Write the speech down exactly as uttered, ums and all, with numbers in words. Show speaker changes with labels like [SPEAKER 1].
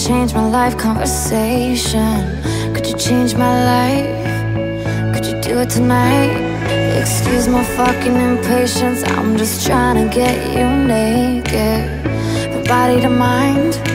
[SPEAKER 1] change my life conversation? Could you change my life? Could you do it tonight? Excuse my fucking impatience, I'm just trying to get you naked, from body to mind.